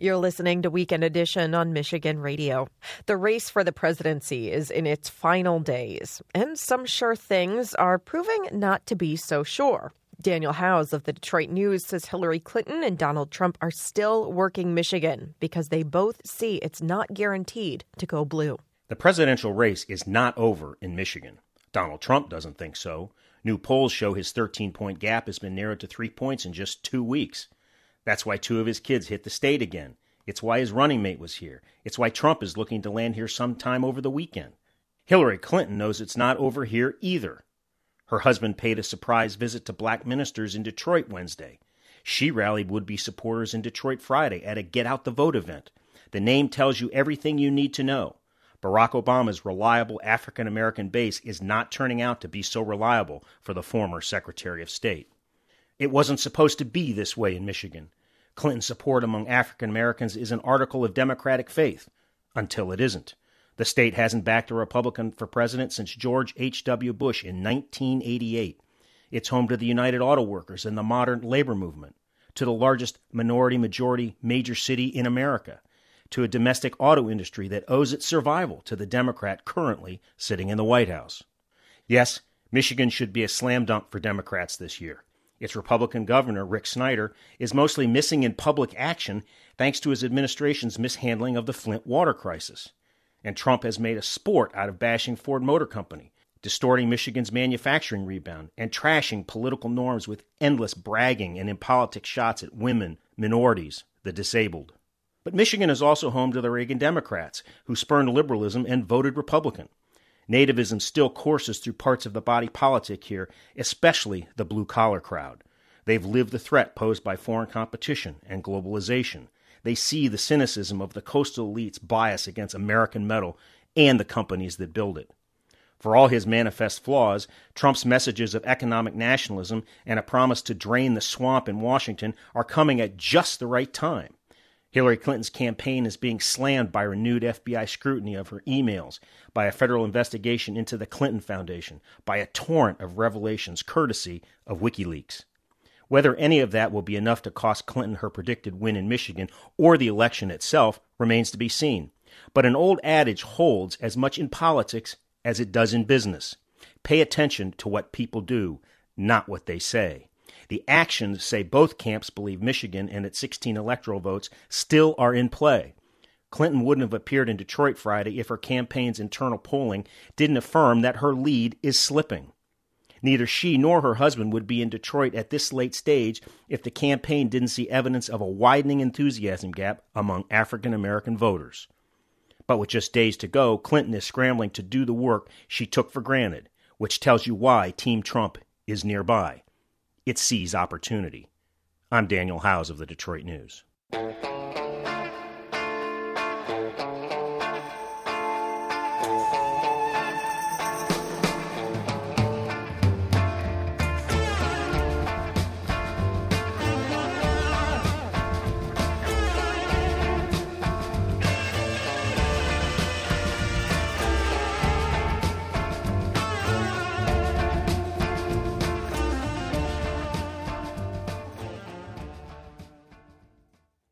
You're listening to Weekend Edition on Michigan Radio. The race for the presidency is in its final days, and some sure things are proving not to be so sure. Daniel Howes of the Detroit News says Hillary Clinton and Donald Trump are still working Michigan because they both see it's not guaranteed to go blue. The presidential race is not over in Michigan. Donald Trump doesn't think so. New polls show his 13-point gap has been narrowed to 3 points in just 2 weeks. That's why 2 of his kids hit the state again. It's why his running mate was here. It's why Trump is looking to land here sometime over the weekend. Hillary Clinton knows it's not over here either. Her husband paid a surprise visit to black ministers in Detroit Wednesday. She rallied would-be supporters in Detroit Friday at a Get Out the Vote event. The name tells you everything you need to know. Barack Obama's reliable African-American base is not turning out to be so reliable for the former Secretary of State. It wasn't supposed to be this way in Michigan. Clinton's support among African Americans is an article of Democratic faith, until it isn't. The state hasn't backed a Republican for president since George H.W. Bush in 1988. It's home to the United Auto Workers and the modern labor movement, to the largest minority-majority major city in America, to a domestic auto industry that owes its survival to the Democrat currently sitting in the White House. Yes, Michigan should be a slam dunk for Democrats this year. Its Republican governor, Rick Snyder, is mostly missing in public action thanks to his administration's mishandling of the Flint water crisis. And Trump has made a sport out of bashing Ford Motor Company, distorting Michigan's manufacturing rebound, and trashing political norms with endless bragging and impolitic shots at women, minorities, the disabled. But Michigan is also home to the Reagan Democrats, who spurned liberalism and voted Republican. Nativism still courses through parts of the body politic here, especially the blue-collar crowd. They've lived the threat posed by foreign competition and globalization. They see the cynicism of the coastal elite's bias against American metal and the companies that build it. For all his manifest flaws, Trump's messages of economic nationalism and a promise to drain the swamp in Washington are coming at just the right time. Hillary Clinton's campaign is being slammed by renewed FBI scrutiny of her emails, by a federal investigation into the Clinton Foundation, by a torrent of revelations courtesy of WikiLeaks. Whether any of that will be enough to cost Clinton her predicted win in Michigan or the election itself remains to be seen. But an old adage holds as much in politics as it does in business. Pay attention to what people do, not what they say. The actions say both camps believe Michigan and its 16 electoral votes still are in play. Clinton wouldn't have appeared in Detroit Friday if her campaign's internal polling didn't affirm that her lead is slipping. Neither she nor her husband would be in Detroit at this late stage if the campaign didn't see evidence of a widening enthusiasm gap among African American voters. But with just days to go, Clinton is scrambling to do the work she took for granted, which tells you why Team Trump is nearby. It sees opportunity. I'm Daniel Howes of the Detroit News.